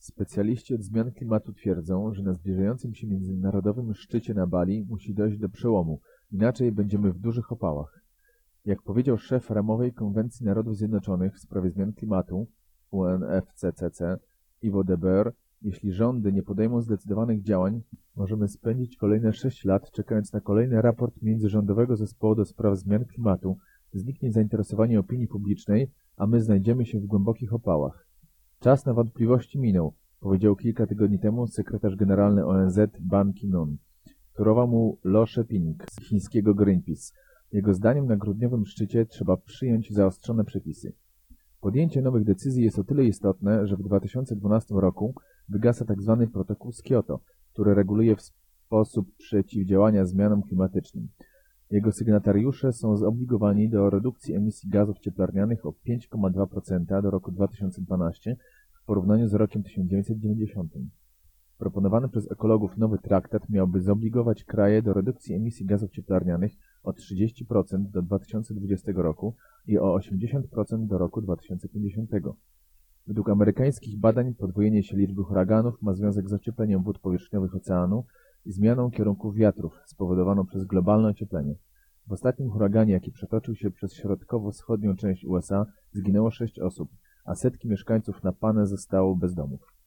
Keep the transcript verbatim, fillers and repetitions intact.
Specjaliści od zmian klimatu twierdzą, że na zbliżającym się międzynarodowym szczycie na Bali musi dojść do przełomu, inaczej będziemy w dużych opałach. Jak powiedział szef ramowej Konwencji Narodów Zjednoczonych w sprawie zmian klimatu U N F C C C Ivo de Boer, jeśli rządy nie podejmą zdecydowanych działań, możemy spędzić kolejne sześć lat czekając na kolejny raport Międzyrządowego Zespołu do Spraw Zmian Klimatu, zniknie zainteresowanie opinii publicznej, a my znajdziemy się w głębokich opałach. Czas na wątpliwości minął, powiedział kilka tygodni temu sekretarz generalny O N Z Ban Ki-moon. Turował mu Lo She-ping z chińskiego Greenpeace. Jego zdaniem na grudniowym szczycie trzeba przyjąć zaostrzone przepisy. Podjęcie nowych decyzji jest o tyle istotne, że w dwa tysiące dwunastym roku wygasa tzw. protokół z Kioto, który reguluje w sposób przeciwdziałania zmianom klimatycznym. Jego sygnatariusze są zobligowani do redukcji emisji gazów cieplarnianych o pięć przecinek dwa procent do roku dwa tysiące dwunastego w porównaniu z rokiem tysiąc dziewięćset dziewięćdziesiątym. Proponowany przez ekologów nowy traktat miałby zobligować kraje do redukcji emisji gazów cieplarnianych o trzydzieści procent do dwa tysiące dwudziestego roku i o osiemdziesiąt procent do roku dwa tysiące pięćdziesiątego. Według amerykańskich badań podwojenie się liczby huraganów ma związek z ociepleniem wód powierzchniowych oceanu i zmianą kierunków wiatrów spowodowaną przez globalne ocieplenie. W ostatnim huraganie, jaki przetoczył się przez środkowo-wschodnią część U S A, zginęło sześć osób, a setki mieszkańców Napane zostało bez domów.